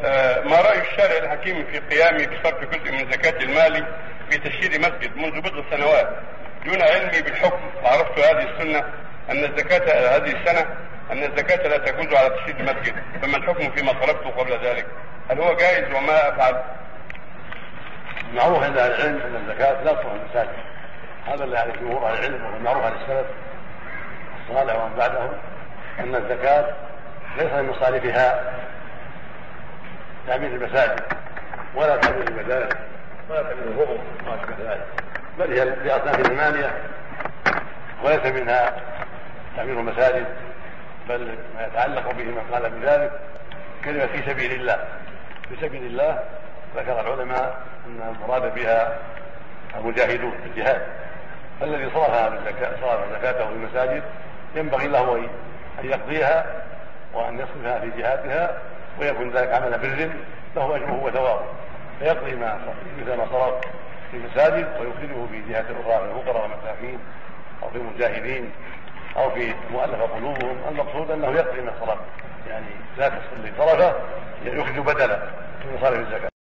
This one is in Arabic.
ما رأي الشارع الحكيم في قيامه بصرف جزء من زكاة المال في تشييد مسجد منذ بضع سنوات دون علمي بالحكم؟ وعرفت هذه السنة أن الزكاة هذه السنة أن الزكاة لا تجوز على تشييد المسجد، فما الحكم فيما طلبته قبل ذلك؟ هل هو جائز وما أفعل؟ معروف عند اهل العلم ان الزكاه لا تصرف المساجد، هذا اللي عليه جمهور اهل العلم والمعروف عن السلف الصالح ومن بعدهم ان الزكاه ليس من مصاريفها تعمير المساجد ولا تعمير المدارس ولا تعمير الغرف وما اشبه ذلك، بل هي لاصناف ثمانيه وليس منها تعمير المساجد، بل ما يتعلق به من قال بذلك كلمه في سبيل الله. في سبيل الله ذكر العلماء ان المراد بها المجاهدون في الجهاد، فالذي صرف زكاته في المساجد ينبغي له ان يقضيها وان يصرفها في جهاتها ويكون ذلك عمل بر له اجره وثوابه، فيقضي مثل ما صرف في المساجد ويخرجه في جهات اخرى في الفقراء والمساكين او في المجاهدين او في مؤلف قلوبهم. المقصود انه يقضي ما صرف، يعني لا اللي صرفه يخرج بدلا من مصارف الزكاه.